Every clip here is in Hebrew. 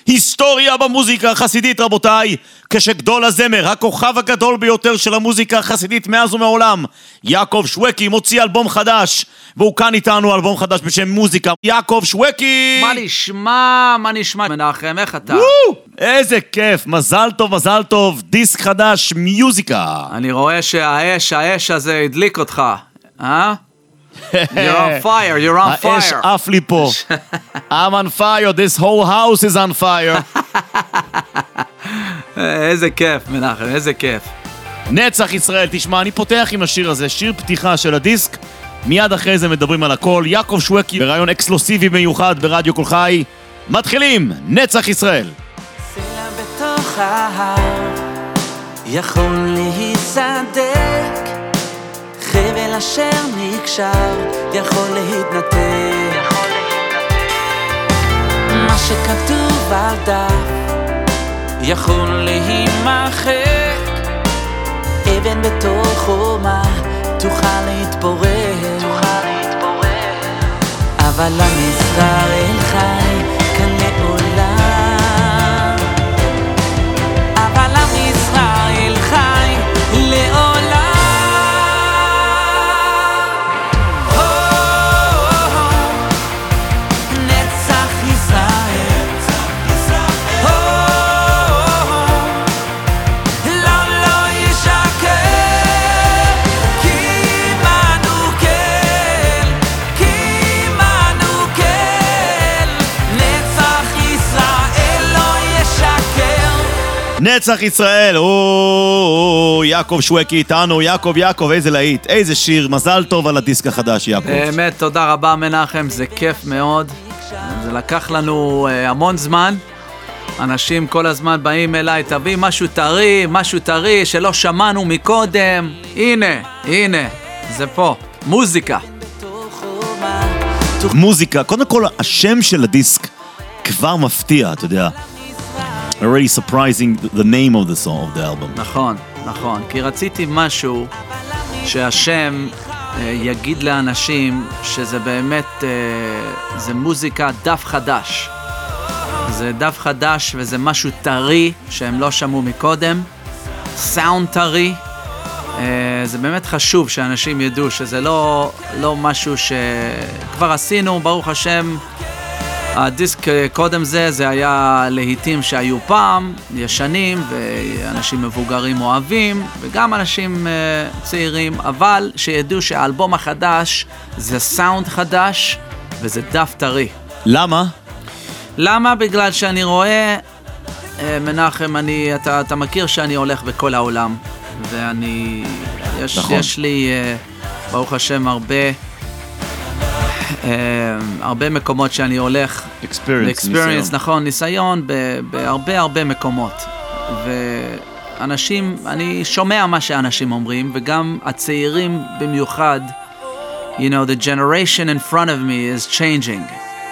היסטוריה במוזיקה החסידית, רבותיי, כשגדול הזמר, הכוכב הגדול ביותר של המוזיקה החסידית מאז ומעולם, יעקב שווקי, מוציא אלבום חדש, והוא כאן איתנו, אלבום חדש בשם מוזיקה. יעקב שווקי! מה נשמע, מנחם, איך אתה? איזה כיף, מזל טוב, דיסק חדש, מיוזיקה. אני רואה שהאש הזה הדליק אותך, אה? You're on fire. האש עף לי פה. I'm on fire, this whole house is on fire. איזה כיף, מנחם, איזה כיף. נצח ישראל, תשמע, אני פותח עם השיר הזה, שיר פתיחה של הדיסק, מיד אחרי זה מדברים על הכל. יעקב שווקי, ברעיון אקסקלוסיבי מיוחד ברדיו כל חי. מתחילים, נצח ישראל. סלע בתוך ההר יכול להיסדק, חבל אשר נקשר יכול להתנתק, מה שכתוב על דף יכול להימחק, אבן בתוך חומה תוכל להתפורר, אבל עם ישראל חי כאן לעולם, אבל עם ישראל חי לעולם. נצח ישראל, יעקב שווקי איתנו, יעקב, איזה להיט, איזה שיר, מזל טוב על הדיסק החדש, יעקב. באמת, תודה רבה מנחם, זה כיף מאוד, זה לקח לנו המון זמן, אנשים כל הזמן באים אליי, תביא משהו טרי שלא שמענו מקודם, הנה, זה פה, מוזיקה. קודם כל, השם של הדיסק כבר מפתיע, אתה יודע. already surprising the name of the song of the album. נכון, כי רציתי משהו שהשם יגיד לאנשים שזה באמת, זה מוזיקה דף חדש. זה דף חדש וזה משהו טרי שהם לא שמעו מקודם, סאונד טרי. זה באמת חשוב שאנשים ידעו שזה לא משהו שכבר עשינו, ברוך השם. הדיסק קודם זה היה להיטים שהיו פעם, ישנים, ואנשים מבוגרים אוהבים, וגם אנשים צעירים, אבל שידעו שהאלבום החדש זה סאונד חדש, וזה דף טרי. למה? למה? בגלל שאני רואה, מנחם, אתה מכיר שאני הולך בכל העולם, ואני, יש לי, ברוך השם, הרבה מקומות שאני הולך, experience, נכון, ניסיון בהרבה מקומות, ואנשים, אני שומע מה שאנשים אומרים, וגם הצעירים במיוחד, the generation in front of me is changing.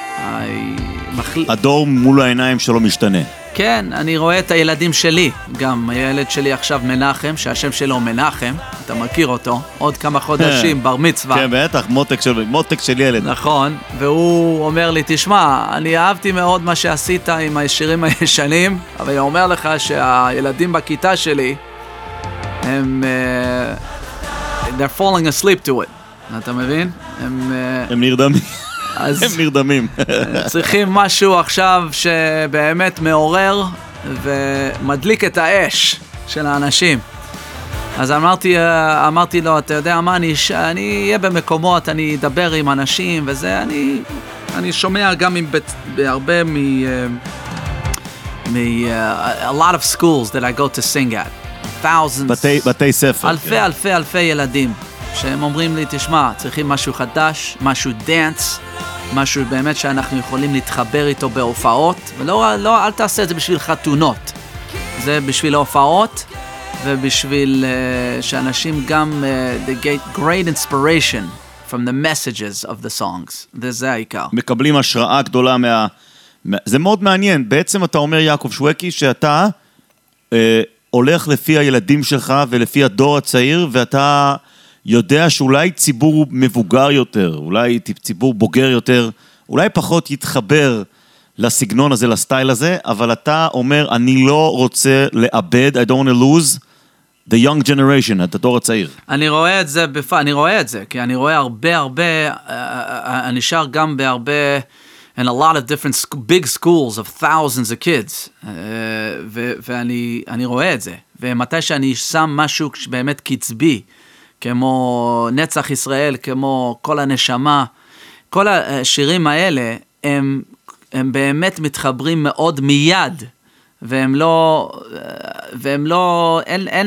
הדור מול העיניים שלו משתנה. כן, אני רואה את הילדים שלי, גם הילד שלי עכשיו מנחם, שהשם שלו מנחם, אתה מכיר אותו, עוד כמה חודשים, בר מצווה. כן, בטח, מותק של ילד. נכון, והוא אומר לי, תשמע, אני אהבתי מאוד מה שעשית עם השירים הישנים, אבל אני אומר לך שהילדים בכיתה שלי, הם they're falling asleep to it, אתה מבין? הם נרדמים. הם נרדמים. צריכים משהו עכשיו שבאמת מעורר ומדליק את האש של האנשים. אז אמרתי לו, אתה יודע מה, אני אהיה במקומות, אני אדבר עם אנשים וזה, אני שומע גם בהרבה a lot of schools that I go to sing at. thousands. בתי ספר. אלפי ילדים. שהם אומרים לי, תשמע, צריכים משהו חדש, משהו דאנס, משהו באמת שאנחנו יכולים להתחבר איתו בהופעות, ולא, אל תעשה את זה בשביל חתונות. זה בשביל הופעות, ובשביל שאנשים גם they get great inspiration from the messages of the songs. וזה העיקר. מקבלים השראה גדולה זה מאוד מעניין. בעצם אתה אומר, יעקב שווקי, שאתה הולך לפי הילדים שלך ולפי הדור הצעיר, ואתה יודע שאולי ציבור מבוגר יותר, אולי ציבור בוגר יותר, אולי פחות יתחבר לסגנון הזה, לסטייל הזה, אבל אתה אומר, אני לא רוצה לאבד, I don't want to lose the young generation, את הדור הצעיר. אני רואה את זה, כי אני רואה הרבה, אני שר גם בהרבה, in a lot of different big schools of thousands of kids, ואני רואה את זה, ומתי שאני שם משהו שבאמת קצבי, כמו נצח ישראל, כמו כל הנשמה, כל השירים האלה, הם באמת מתחברים מאוד מיד, והם לא,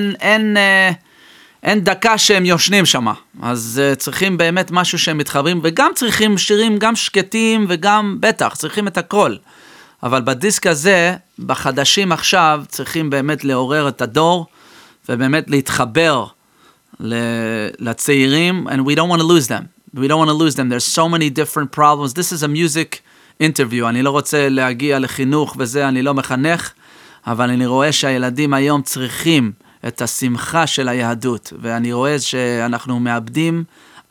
אין דקה שהם יושנים שם, אז צריכים באמת משהו שהם מתחברים, וגם צריכים שירים גם שקטים, וגם בטח, צריכים את הכל, אבל בדיסק הזה, בחדשים עכשיו, צריכים באמת לעורר את הדור, ובאמת להתחבר לצעירים, and we don't want to lose them. We don't want to lose them. There's so many different problems. This is a music interview. אני לא רוצה להגיע לחינוך וזה, אני לא מחנך, אבל אני רואה שהילדים היום צריכים את השמחה של היהדות, ואני רואה שאנחנו מאבדים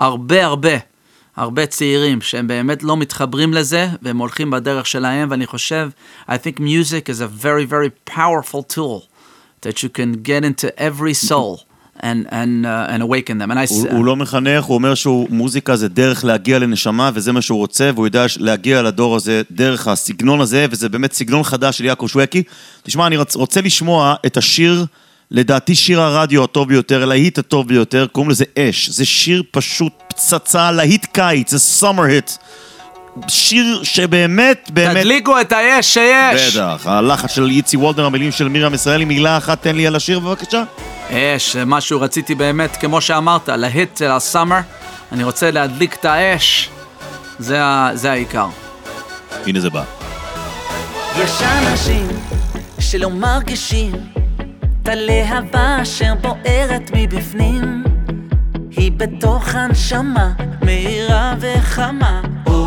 הרבה צעירים שהם באמת לא מתחברים לזה, והם הולכים בדרך שלהם, ואני חושב, I think music is a very, very powerful tool that you can get into every soul. and awaken them. הוא לא מחנך, הוא אומר שמוזיקה זה דרך להגיע לנשמה, וזה מה שהוא רוצה, והוא יודע להגיע לדור הזה דרך הסגנון הזה, וזה באמת סגנון חדש של יעקב שווקי. תשמע, אני רוצה לשמוע את השיר, לדעתי שיר הרדיו הטוב ביותר, להיט הטוב ביותר, קוראים לזה אש. זה שיר פשוט פצצה, להיט קיץ, זה summer hit. שיר שבאמת, תדליקו את האש שיש. בטח, הלחץ של יצי וולדר, המילים של מירם ישראלי, מילה אחת תן לי על השיר בבקשה. אש, משהו רציתי באמת, כמו שאמרת, להיט של הסאמר, אני רוצה להדליק את האש, זה העיקר. הנה זה בא. יש אנשים שלא מרגישים את הלהבה אשר בוערת מבפנים, היא בתוך הנשמה מהירה וחמה.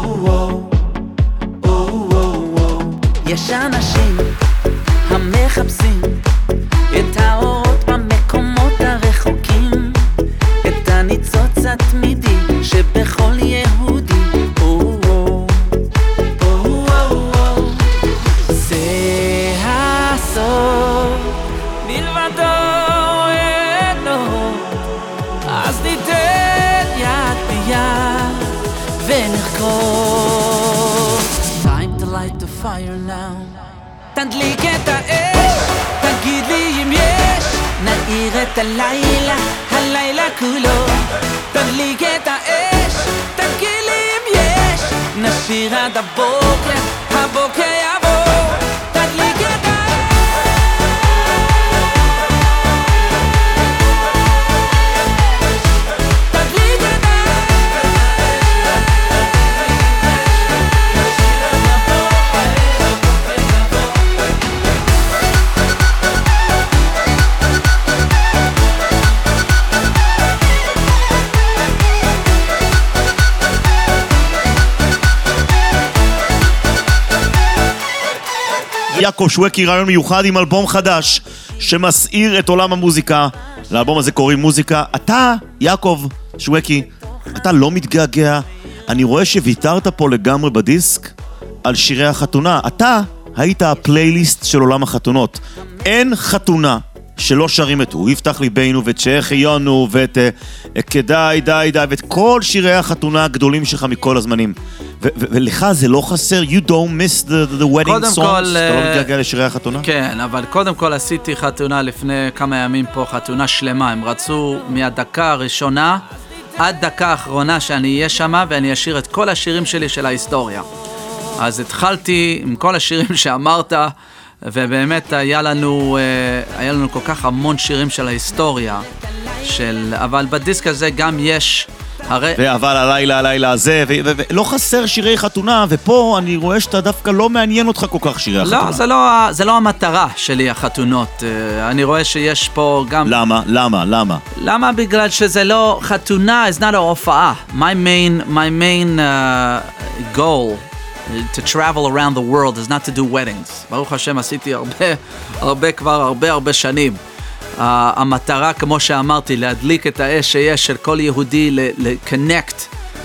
יש אנשים המחפשים את האורות במקומות הרחוקים, את הניצוץ התמידי שבכל יהודי. זה הסוף, מלבדו אין עוד, אז ניתן יד ביד ונחקור. Time to light the fire now. תדליק את האש, תגיד לי אם יש, נעיר את הלילה, הלילה כולו. תדליק את האש, תגיד לי אם יש, נשיר עד הבוקר, הבוקר יבוא. תדליק את האש. יעקב שווקי, רעיון מיוחד עם אלבום חדש שמסעיר את עולם המוזיקה. לאלבום הזה קוראים מוזיקה. אתה, יעקב שווקי, אתה לא מתגעגע. אני רואה שוויתרת פה לגמרי בדיסק על שירי החתונה. אתה היית הפלייליסט של עולם החתונות. אין חתונה שלא שרים את הוא יפתח ליבנו ואת שהחיינו ואת כדאי די די ואת כל שירי החתונה הגדולים שלך מכל הזמנים. ולך זה לא חסר? You don't miss the wedding songs? אתה לא מתגעגע לשירי החתונה? כן, אבל קודם כל עשיתי חתונה לפני כמה ימים פה, חתונה שלמה. הם רצו מהדקה הראשונה עד דקה האחרונה שאני אהיה שמה, ואני אשיר את כל השירים שלי של ההיסטוריה. אז התחלתי עם כל השירים שאמרת, ובאמת היה לנו כל כך המון שירים של ההיסטוריה, אבל בדיסק הזה גם יש אבל הלילה הזה, ולא חסר שירי חתונה, ופה אני רואה שאתה דווקא לא מעניין אותך כל כך שירי החתונה. לא, זה לא המטרה שלי, החתונות. אני רואה שיש פה גם... למה? למה? בגלל שזה לא חתונה, it's not a הופעה. My main goal to travel around the world is not to do weddings. ברוך השם, עשיתי הרבה שנים. המטרה, כמו שאמרתי, להדליק את האש שיש של כל יהודי, לקונקט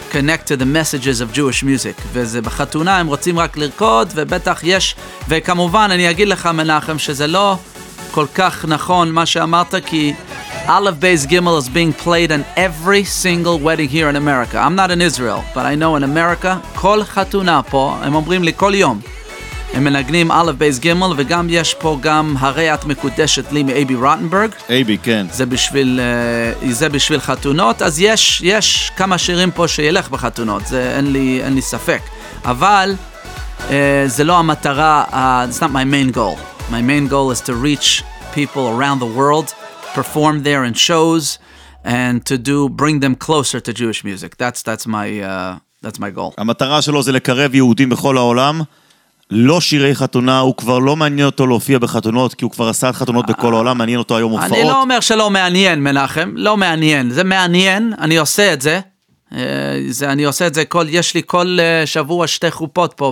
connect to the messages of Jewish music. וזה בחתונה, הם רוצים רק לרקוד, ובטח יש, וכמובן אני אגיד לך מנחם, שזה לא כל כך נכון מה שאמרת, כי Aleph Beis Gimel is being played in every single wedding here in America. I'm not in Israel, but I know in America, כל חתונה פה, הם אומרים לי כל יום, הם מנגנים Aleph Beis Gimel, וגם יש פה גם הרי את מקודשת לי מאייבי רוטנברג. אייבי, כן. זה בשביל חתונות, אז יש כמה שירים פה שילך בחתונות, זה אין לי ספק. אבל זה לא המטרה, it's not my main goal. My main goal is to reach people around the world, perform there in shows, and to bring them closer to Jewish music. That's my goal. המטרה שלו זה לקרב יהודים בכל העולם, לא שירי חתונה, הוא כבר לא מעניין אותו להופיע בחתונות, כי הוא כבר עשה חתונות בכל העולם, מעניין אותו היום הופעות. אני לא אומר שלא מעניין, מנחם, לא מעניין, זה מעניין, אני עושה את זה, אני עושה את זה, יש לי כל שבוע 2 חופות פה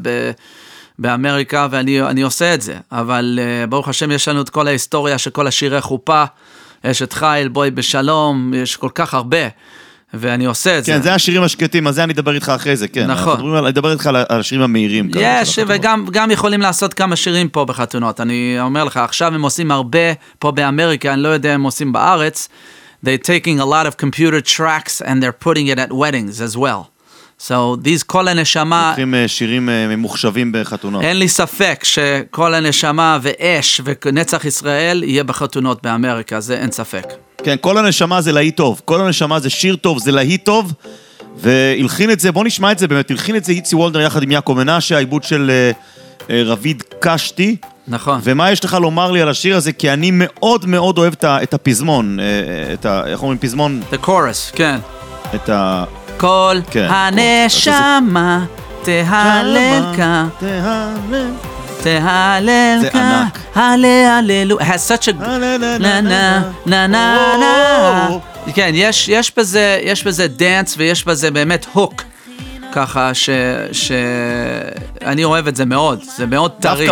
באמריקה, ואני עושה את זה, אבל ברוך השם יש לנו את כל ההיסטוריה של כל השירי חופה, יש את חייל, בואי בשלום, יש כל כך הרבה, ואני עושה את זה. כן, זה השירים השקטים, אז זה אני אדבר איתך אחרי זה, כן. נכון. אני אדבר איתך על השירים המהירים. יש, וגם יכולים לעשות כמה שירים פה בחתונות. אני אומר לך, עכשיו הם עושים הרבה פה באמריקה, אני לא יודע הם עושים בארץ. They're taking a lot of computer tracks and they're putting it at weddings as well. So these כל הנשמה... לוקחים שירים ממוחשבים בחתונות. אין לי ספק שכל הנשמה ואש ונצח ישראל יהיה בחתונות באמריקה, זה אין ספק. כן, כל הנשמה זה להיט טוב, כל הנשמה זה שיר טוב, זה להיט טוב, והלחין את זה, בוא נשמע את זה באמת, הלחין את זה איצי וולדר יחד עם יעקב מנשה, העיבוד של רביד קשתי. נכון. ומה יש לך לומר לי על השיר הזה, כי אני מאוד מאוד אוהב את הפזמון, איך אומרים פזמון? The chorus, כן. את ה... כל הנשמה תהללך, תהללך, הלללו. It has such a... na na na na. כן, יש בזה דאנס ויש בזה באמת הוק. ככה שאני אוהב את זה מאוד, זה מאוד טרי.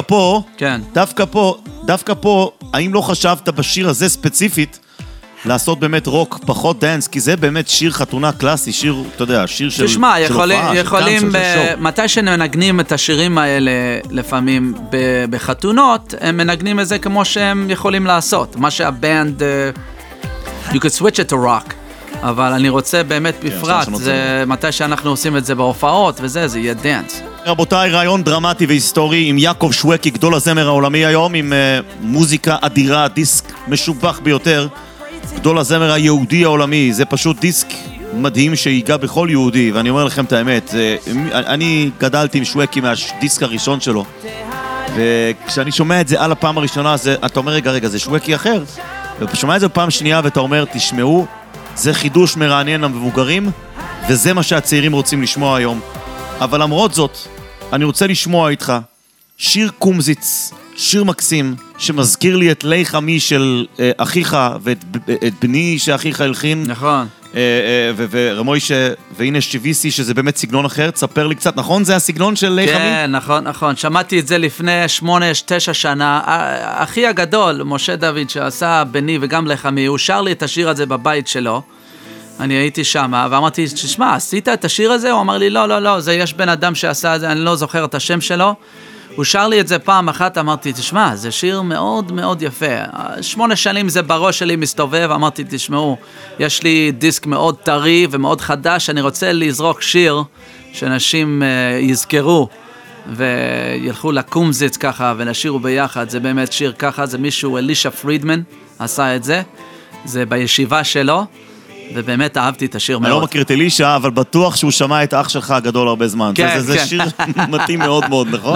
דווקא פה, האם לא חשבת בשיר הזה ספציפית, לעשות באמת רוק, פחות דאנס, כי זה באמת שיר חתונה קלאסי, שיר, אתה יודע, שיר של הופעה. תשמע, יכולים, מתי שנמנגנים את השירים האלה, לפעמים בחתונות, הם מנגנים את זה כמו שהם יכולים לעשות. מה שהבנד, you could switch it to rock, אבל אני רוצה באמת בפרט, זה מתי שאנחנו עושים את זה בהופעות, וזה יהיה דאנס. רבותיי, רעיון דרמטי והיסטורי עם יעקב שווקי, גדול הזמר העולמי היום, עם מוזיקה אדירה, דיסק משובח ביותר, גדול הזמר היהודי העולמי, זה פשוט דיסק מדהים שיגע בכל יהודי, ואני אומר לכם את האמת, אני גדלתי עם שווקי מהדיסק הראשון שלו, וכשאני שומע את זה על הפעם הראשונה, אתה אומר רגע, זה שווקי אחר, ואתה שומע את זה בפעם שנייה ואתה אומר, תשמעו, זה חידוש מרענן למבוגרים, וזה מה שהצעירים רוצים לשמוע היום. אבל למרות זאת, אני רוצה לשמוע איתך שיר קומזיץ, שיר מקסים, שמזכיר לי את ליך עמי של אחיך, ואת בני שאחיך הלחין. נכון. ורמוישה, והנה שוויסי, שזה באמת סגנון אחר. תספר לי קצת, נכון? זה הסגנון של ליך עמי? כן, נכון. שמעתי את זה לפני 8-9 שנה. אחי הגדול, משה דוד, שעשה בני וגם ליך עמי, הוא שר לי את השיר הזה בבית שלו. אני הייתי שם, ואמרתי, תשמע, עשית את השיר הזה? הוא אמר לי, לא, זה יש בן אדם שעשה את זה, אני לא זוכר את השם שלו. הוא שר לי את זה פעם אחת, אמרתי, תשמע, זה שיר מאוד מאוד יפה. 8 שנים זה בראש שלי מסתובב, אמרתי, תשמעו, יש לי דיסק מאוד טרי ומאוד חדש, אני רוצה לזרוק שיר שאנשים יזכרו, וילכו לקומזיץ ככה, ונשירו ביחד, זה באמת שיר ככה, זה מישהו, אלישה פרידמן, עשה את זה, זה בישיבה שלו, ובאמת אהבתי את השיר מאוד. אני לא מכיר את אלישה, אבל בטוח שהוא שמע את אח שלך הגדול הרבה זמן. כן, זה שיר מתאים מאוד מאוד, נכון?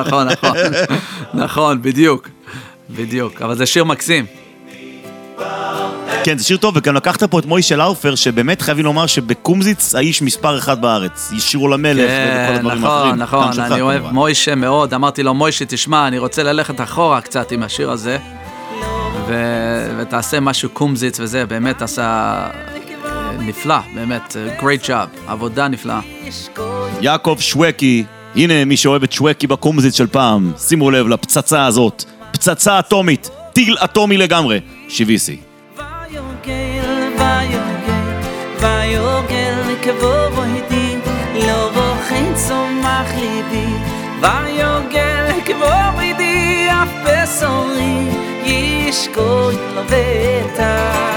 נכון, בדיוק, אבל זה שיר מקסים. כן, זה שיר טוב, וגם לקחת פה את מוישה לאופר, שבאמת חייבים לומר שבקומזיץ האיש מספר 1 בארץ, ישירו למלך וכל הדברים האחרים. נכון, אני אוהב מוישה מאוד, אמרתי לו, מוישה, תשמע, אני רוצה ללכת אחורה קצת עם השיר הזה, ותעשה משהו קומזיץ וזה, באמת עשה נפלא, באמת, great job, עבודה נפלאה. יעקב שווקי, הנה מי שאוהב את שווקי בקומזיץ של פעם, שימו לב לפצצה הזאת, פצצה אטומית, טיל אטומי לגמרי, שוויסי. ויוגל, ויוגל, ויוגל, כבוא בו kein Somach libi Vayogel kvoridi af besori Yishkoy loveta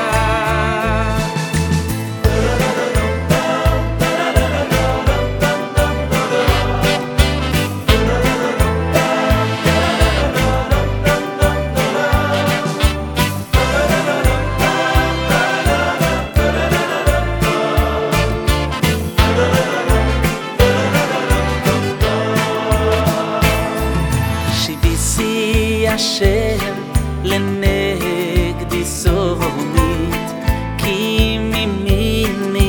Hashem lenegdi sohomit ki mimini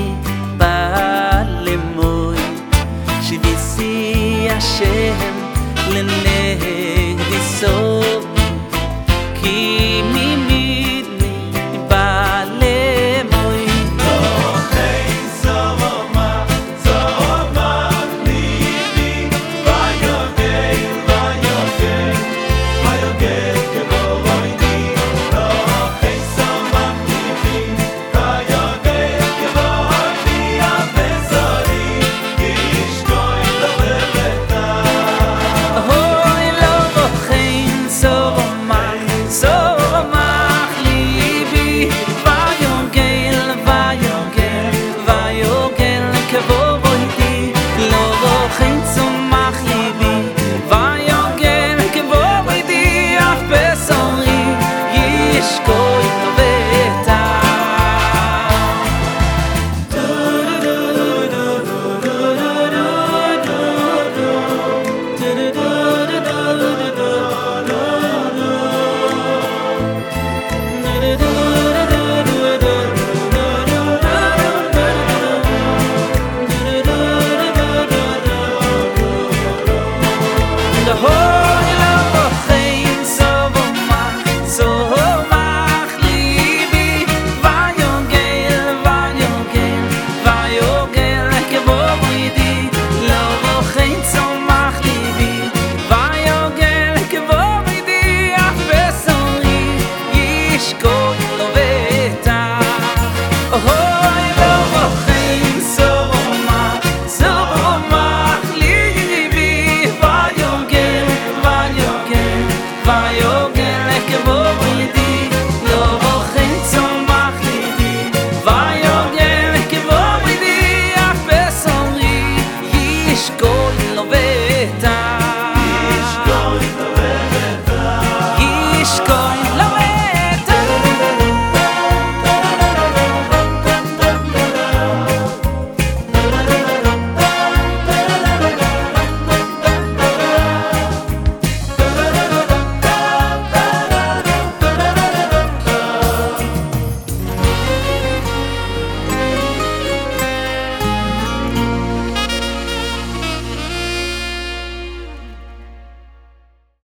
balemoy shivisi Hashem lenegdi sohomit ki mimini balemoy Hey Zoma libi vayogel Vayogel